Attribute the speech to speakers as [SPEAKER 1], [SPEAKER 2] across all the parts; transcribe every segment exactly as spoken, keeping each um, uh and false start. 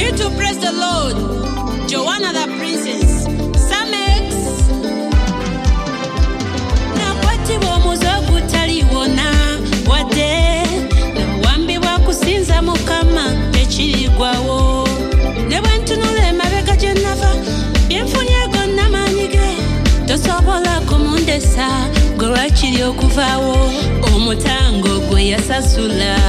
[SPEAKER 1] Continue to praise the Lord. Joanna the princess. Samex. Na kwati bomuzo kutaliwona wade. Na wambi wakusinza mukama echirigwawo. Ne bantunule mabega jenava. Bienfunyego na manige. Tosobola kumundesa. Gora chiri okuvawo. Omutango gwe yasasula.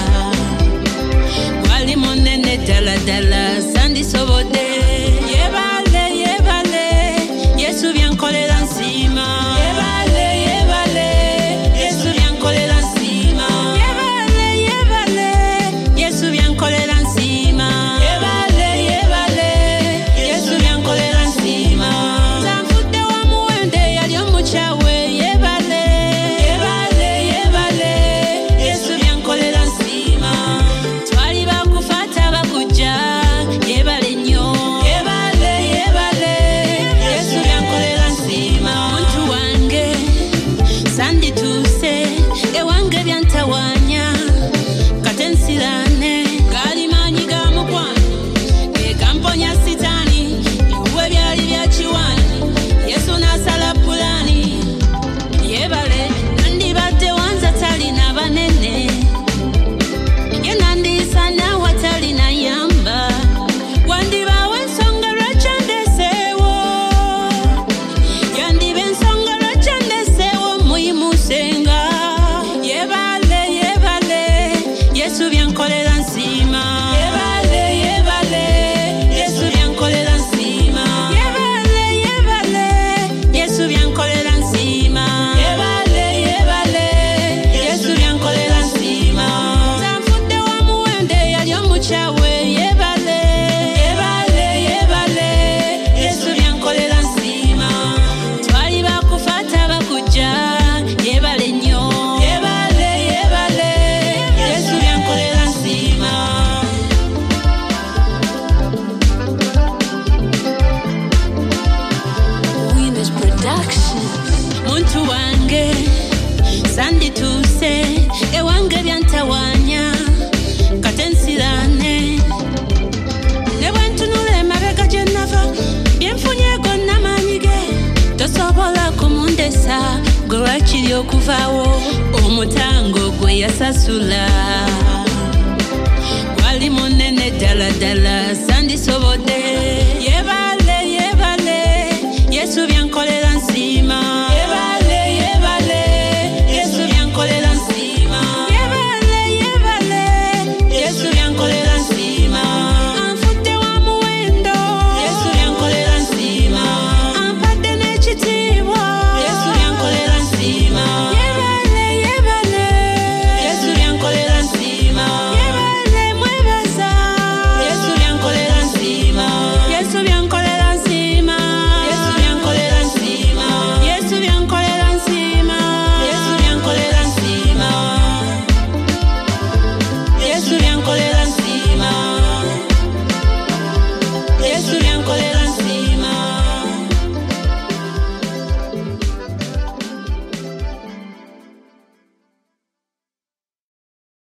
[SPEAKER 1] Wali monene dala dala sandi sobode. Yebale yebale Yesu byankolela nsima. Yebale yebale Yesu byankolela nsima. Yebale yebale Yesu byankolela nsima. Yebale yebale Yesu byankolela nsima. Zamfude wa muwende yali omuchawe. Yebale yebale yebale Yesu byankolela nsima. Twali bakufata bakuja. Yebale nyo. Yebale yebale Yesu byankolela nsima. Muntu wange sandi tuse ewange byantawanya katensirane gali manyi ga mukwano ekamponya sitani iwe byali bya chiwani Yesu nasala pulani. Yebale nandibadde wanza tali na banene yenandisa na watali na yamba wandibawe ensonga lwacyandeseewo yandiba ensonga lwacyandeseewo muyimusenga. Yebale yebale Yesu byankolela nsima. Yebale yebale Yesu byankolela nsima. Yebale yebale Yesu byankolela nsima. Yebale yebale Yesu byankolela nsima. Zamfude wa muwende yali omuchawe. Yebale yebale yebale Yesu byankolela nsima. Twali bakufata bakuja. Yebale nyo. Yebale yebale Yesu byankolela nsima. Winners Production. Muntu wange sandi tuse ewange byantawanya katensirane ne bwentunule mabega jenava byenfunyego namanyige tosobola kumundesa gwe wakiri okuvawo omutango gwe yasasula.